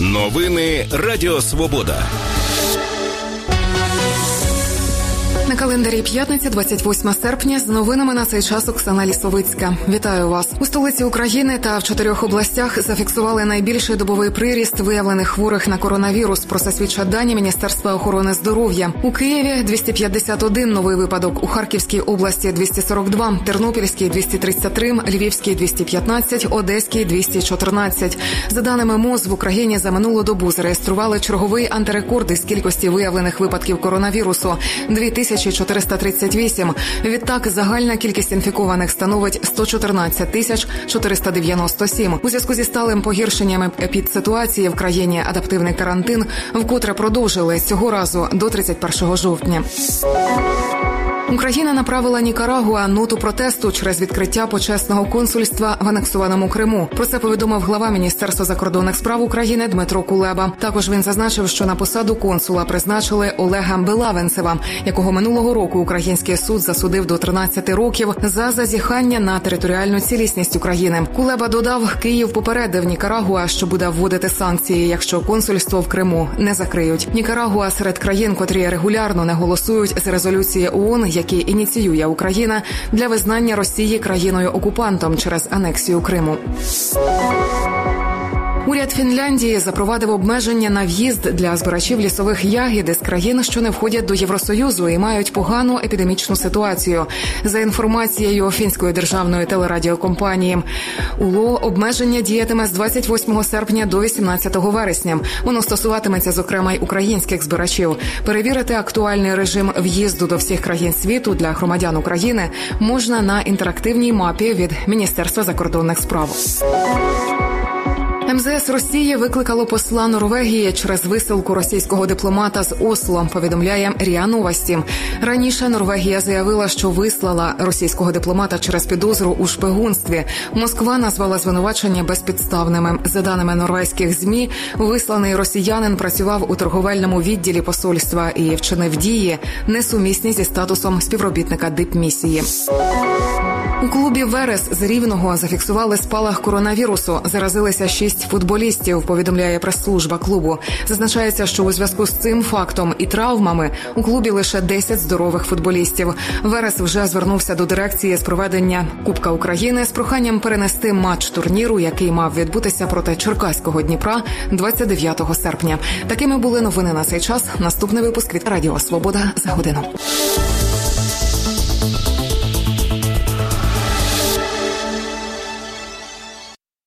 Новини Радіо Свобода. На календарі п'ятниця, 28 серпня. З новинами на цей час Оксана Лісовицька. Вітаю вас. У столиці України та в 4 областях зафіксували найбільший добовий приріст виявлених хворих на коронавірус. Про це свідчать дані Міністерства охорони здоров'я. У Києві 251 новий випадок, у Харківській області 242, Тернопільській 233, Львівській 215, Одеській 214. За даними МОЗ, в Україні за минулу добу зареєстрували черговий антирекорд із кількості виявлених випадків коронавірусу – 2438. Відтак, загальна кількість інфікованих становить 114 497. У зв'язку зі сталим погіршенням епідситуації в країні адаптивний карантин вкотре продовжили цього разу до 31 жовтня. Україна направила Нікарагуа ноту протесту через відкриття почесного консульства в анексованому Криму. Про це повідомив глава Міністерства закордонних справ України Дмитро Кулеба. Також він зазначив, що на посаду консула призначили Олега Белавенцева, якого минулого року український суд засудив до 13 років за зазіхання на територіальну цілісність України. Кулеба додав, Київ попередив Нікарагуа, що буде вводити санкції, якщо консульство в Криму не закриють. Нікарагуа серед країн, котрі регулярно не голосують за резолюції ООН, які ініціює Україна для визнання Росії країною-окупантом через анексію Криму. Уряд Фінляндії запровадив обмеження на в'їзд для збирачів лісових ягід із країн, що не входять до Євросоюзу і мають погану епідемічну ситуацію. За інформацією фінської державної телерадіокомпанії УЛО, обмеження діятиме з 28 серпня до 18 вересня. Воно стосуватиметься, зокрема, й українських збирачів. Перевірити актуальний режим в'їзду до всіх країн світу для громадян України можна на інтерактивній мапі від Міністерства закордонних справ. МЗС Росії викликало посла Норвегії через висилку російського дипломата з Осло, повідомляє РІА Новості. Раніше Норвегія заявила, що вислала російського дипломата через підозру у шпигунстві. Москва назвала звинувачення безпідставними. За даними норвезьких ЗМІ, висланий росіянин працював у торговельному відділі посольства і вчинив дії, несумісні зі статусом співробітника дипмісії. У клубі «Верес» з Рівного зафіксували спалах коронавірусу. Заразилися 6 футболістів, повідомляє прес-служба клубу. Зазначається, що у зв'язку з цим фактом і травмами у клубі лише 10 здорових футболістів. «Верес» вже звернувся до дирекції з проведення Кубка України з проханням перенести матч турніру, який мав відбутися проти Черкаського Дніпра 29 серпня. Такими були новини на цей час. Наступний випуск від Радіо Свобода за годину.